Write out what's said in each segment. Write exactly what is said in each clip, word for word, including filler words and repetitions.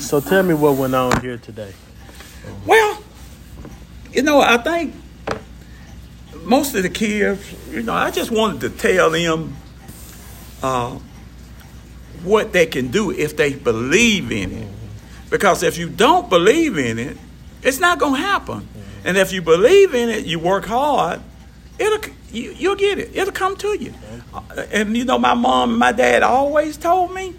So tell me what went on here today. Well, you know, I think most of the kids, you know, I just wanted to tell them uh, what they can do if they believe in it. Because if you don't believe in it, it's not going to happen. And if you believe in it, you work hard, it'll you, you'll get it. It'll come to you. And, you know, my mom and my dad always told me,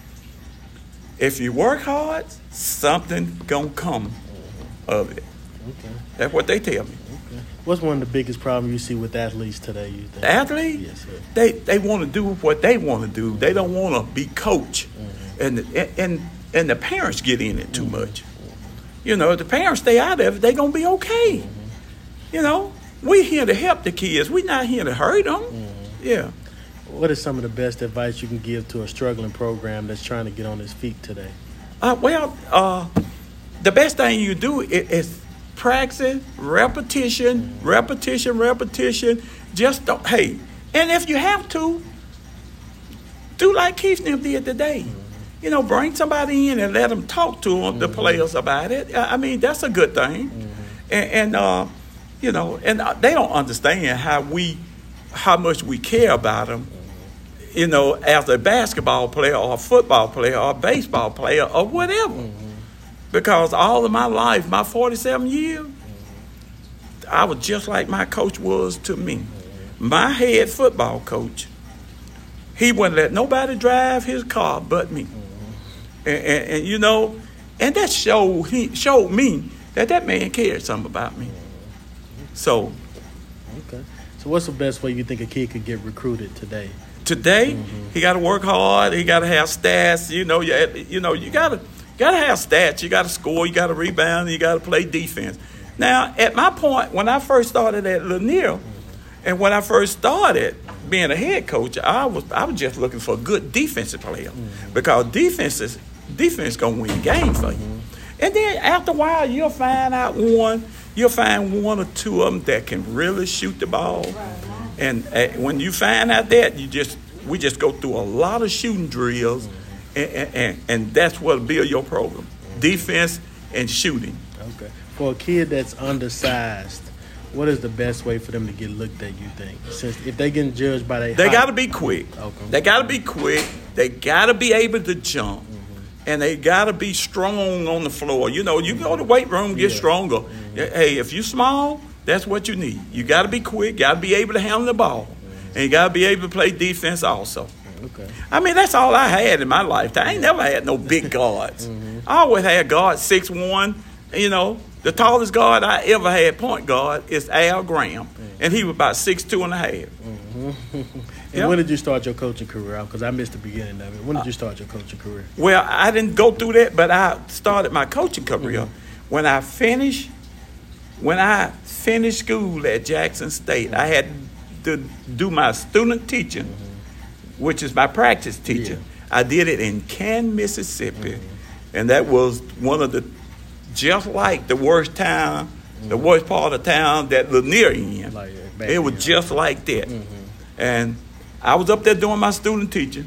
if you work hard, something going to come of it. Okay. That's what they tell me. Okay. What's one of the biggest problems you see with athletes today, you think? Athletes? Yes, sir. They they want to do what they want to do. They don't want to be coached. Mm-hmm. And, and and the parents get in it too mm-hmm. much. You know, if the parents stay out of it, they're going to be okay. Mm-hmm. You know, we're here to help the kids. We're not here to hurt them. Mm-hmm. Yeah. What is some of the best advice you can give to a struggling program that's trying to get on its feet today? Uh, well, uh, the best thing you do is, is practice, repetition, mm-hmm. repetition, repetition. Just don't, hey, and if you have to, do like Keith and them did today. Mm-hmm. You know, bring somebody in and let them talk to them, mm-hmm. the players about it. I mean, that's a good thing. Mm-hmm. And, and uh, you know, and they don't understand how we, how much we care about them. You know, as a basketball player or a football player or a baseball player or whatever. Mm-hmm. Because all of my life, my forty-seven years, mm-hmm. I was just like my coach was to me. Mm-hmm. My head football coach, he wouldn't let nobody drive his car but me. Mm-hmm. And, and, and, you know, and that showed, he showed me that that man cared something about me. Mm-hmm. So. Okay. So what's the best way you think a kid could get recruited today? Today, mm-hmm. he got to work hard. He got to have stats. You know, you, you know, you got to got to have stats. You got to score. You got to rebound. You got to play defense. Now, at my point, when I first started at Lanier, mm-hmm. and when I first started being a head coach, I was I was just looking for a good defensive player mm-hmm. because defense is defense gonna win games for you. Mm-hmm. And then after a while, you'll find out one. You'll find one or two of them that can really shoot the ball. Right. And uh, when you find out that, you just we just go through a lot of shooting drills, mm-hmm. and, and and that's what build your program: mm-hmm. defense and shooting. Okay. For a kid that's undersized, what is the best way for them to get looked at? You think, since if they get judged by their they height, got to be quick. Okay. They got to be quick. They got to be able to jump, mm-hmm. and they got to be strong on the floor. You know, you go to the weight room, get yeah. stronger. Mm-hmm. Hey, if you small, that's what you need. You got to be quick. Got to be able to handle the ball. And you got to be able to play defense also. Okay. I mean, that's all I had in my life. I ain't never had no big guards. Mm-hmm. I always had guards, six one. You know, the tallest guard I ever had, point guard, is Al Graham. Mm-hmm. And he was about six two and a half. Mm-hmm. And yep. When did you start your coaching career? Because I missed the beginning of it. When did you start your coaching career? Well, I didn't go through that, but I started my coaching career mm-hmm. when I finished. When I finished school at Jackson State, I had to do my student teaching, mm-hmm. which is my practice teaching. Yeah. I did it in Canton, Mississippi, mm-hmm. and that was one of the, just like the worst town, mm-hmm. the worst part of town that Lanier in. Like it was just like that. Mm-hmm. And I was up there doing my student teaching,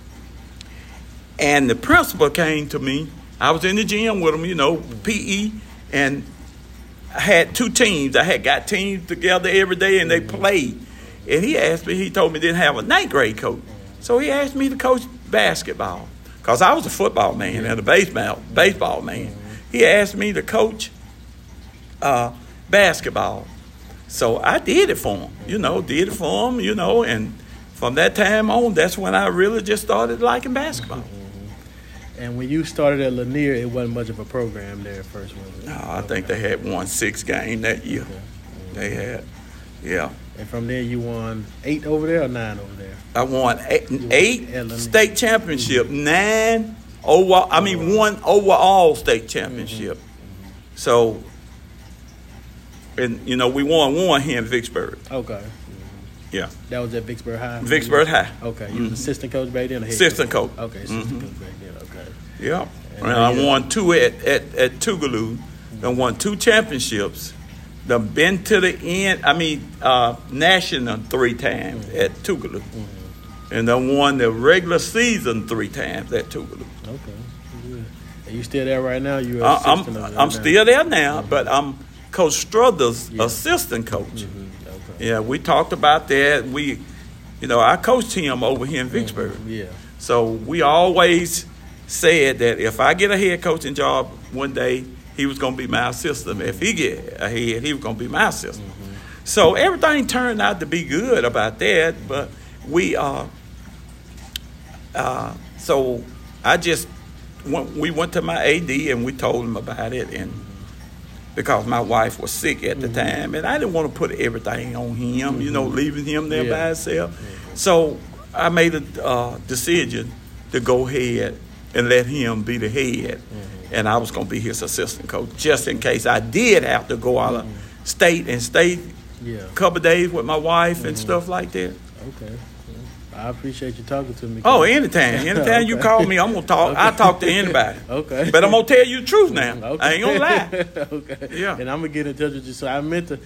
and the principal came to me. I was in the gym with him, you know, mm-hmm. P E, and I had two teams. I had got teams together every day, and they mm-hmm. played. And he asked me, he told me they didn't have a ninth grade coach. So he asked me to coach basketball because I was a football man and a baseball, baseball man. Mm-hmm. He asked me to coach uh, basketball. So I did it for him, you know, did it for him, you know. And from that time on, that's when I really just started liking basketball. Mm-hmm. And when you started at Lanier, it wasn't much of a program there at first, was it? No, I think they had won six games that year. Okay. Mm-hmm. They had, yeah. And from there, you won eight over there or nine over there? I won eight, eight state championship, mm-hmm. nine over. I mean, one overall state championship. Mm-hmm. So, and you know, we won one here in Vicksburg. Okay. Yeah. That was at Vicksburg High? Vicksburg High. Okay. You mm-hmm. was assistant coach back then? Or head assistant coach. coach? Okay, assistant mm-hmm. coach back then. Okay. Yeah. And, and I won two at, at, at Tougaloo. Mm-hmm. I won two championships. Done been to the end, I mean, uh, national three times mm-hmm. at Tougaloo. Mm-hmm. And I won the regular season three times at Tougaloo. Okay. Yeah. Are you still there right now? You I, I'm assistant over there I'm now? still there now, Mm-hmm. but I'm Coach Struthers' Yeah. assistant coach. Mm-hmm. Okay. Yeah, we talked about that. We, you know, I coached him over here in Vicksburg. Mm-hmm. Yeah. So we always said that if I get a head coaching job one day, he was going to be my assistant. If he get a head, he was going to be my assistant. Mm-hmm. So everything turned out to be good about that. But we, uh, uh, so I just, went, we went to my A D and we told him about it. And because my wife was sick at the Mm-hmm. time, and I didn't want to put everything on him, you know, leaving him there Yeah. by himself. So I made a uh, decision to go ahead and let him be the head, Mm-hmm. and I was going to be his assistant coach, just in case I did have to go out of state and stay Yeah. a couple of days with my wife and stuff like that. Okay. I appreciate you talking to me. Oh, anytime. Anytime you Okay. call me, I'm going to talk. I talk to anybody. Okay. But I'm going to tell you the truth now. Okay. I ain't going to lie. Okay. Yeah. And I'm gonna get in touch with you. So I meant to